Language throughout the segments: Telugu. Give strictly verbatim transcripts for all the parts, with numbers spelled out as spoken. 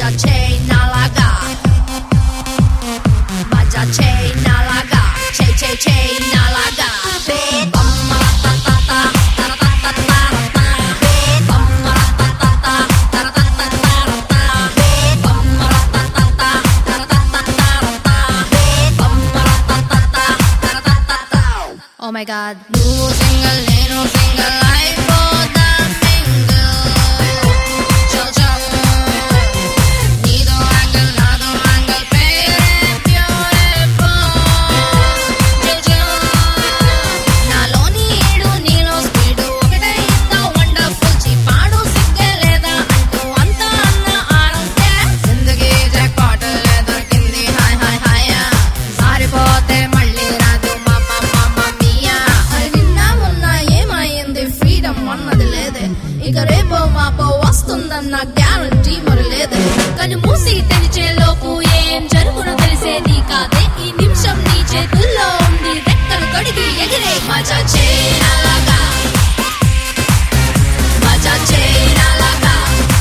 माझा chain nalaga, माझा chain nalaga, chain chain chain nalaga. Bamma ta ta ta ta ta ta ta ta. Bamma ta ta ta ta ta ta ta ta. Bamma ta ta ta ta ta ta ta ta. Bamma ta ta ta ta ta ta ta. Oh my God, no single, no single life for the single. Chal chal, needo angle, nado angle, pere beautiful. Chal chal, naloni edu neelo speed okate inta wonderful. Chipadu sigge leda antu anta anna aanunte zindagi jackpot le dorkindi hi hi hi. Saaripote malli radu mama mama mia. Ari ninna monna emayindi freedom annadi lede. ఇక రేపో మాపో వస్తుందన్న గ్యారంటీ మరి లేదే. కను మూసి తెరిచే లోపు ఏం జరుగునో తెలిసేది కాదే. ఈ నిమిషం నీ చేతుల్లో ఉంది, రెక్కలు కడిగి ఎగిరే. మజా చేయనలాగా, మజా చేయనలాగా,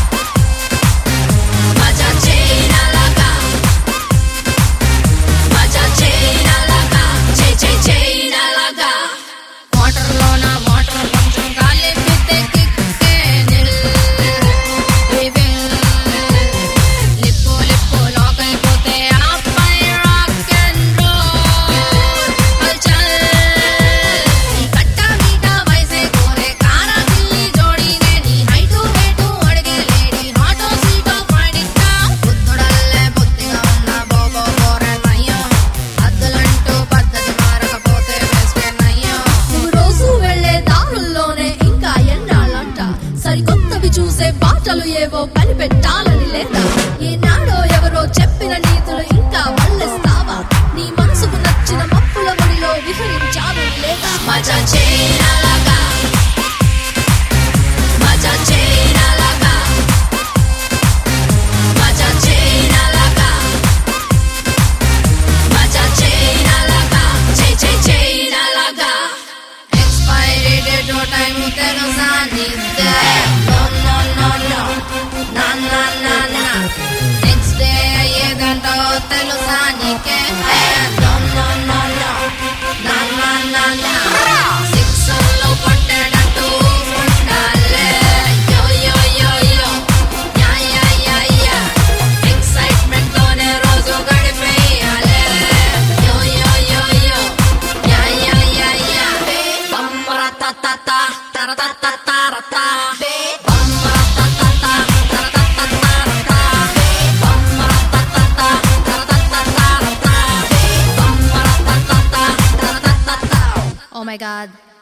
మజా చేయనలాగా, మజా చేయనలాగా, చే చే చేయనలాగా. వాటర్ లోన వాటర్ కొంచెం కలిపితే కిక్కే నిల్. లిప్పు లిప్పు లాక్ అయిపోతే ఆపై రాక్ అండ్ రోల్. హల్చల్ ఈ కట్ట మీట వయసే కోరే కారా గిల్లి జోడీనే. నీ హైటు వెయిటు అడిగే లేడీ హాటో సీటో పడితా. బుద్ధుడల్లే బుద్ధిగా ఉన్న బోబో కోరే నయ్యం. అద్దులంటూ పద్ధతి మారకపోతే వేస్తే నయ్యం. నువ్వు రోజు వెళ్ళే దారుల్లోనే ఇంకా ఎన్నాళ్ళంట సరికొత్తవి చూసే బాటలు ఏవో కనిపెట్టాలని లేదా. ఏనాడో ఎవరో చెప్పిన నీతులు ఇంకా వల్లిస్తావా? నీ మనసుకు నచ్చిన మప్పుల ముడిలో విహరించాలని లేదా. మజా చేయనలాగా, మజా చేయనలాగా, మజా చేయనలాగా, మజా చేయనలాగా, చే చే చేయనలాగా. ఎక్స్పైరీ డేట్ టైం తెలుసా నీదే? నో నో నో నో నా నా నా నా. నెక్స్ట్ డే అయ్యేదంటో తెలుసా నీకే? నో నో నో నో నా నా నా నా. సిక్స్ లో కొట్టేటట్టు ఉండాలే. యో yo yo yo yeah yeah yeah yeah. Excitement తోనే రోజు గడిపేయాలే. Yo yo yo yo yeah yeah yeah yeah. బమ్మర త త త తర త త తర త. బమ్మర త త త తర త త తర త. బమ్మర త త త తర త త తర త. బమ్మర త త త తర త త త. Oh my God.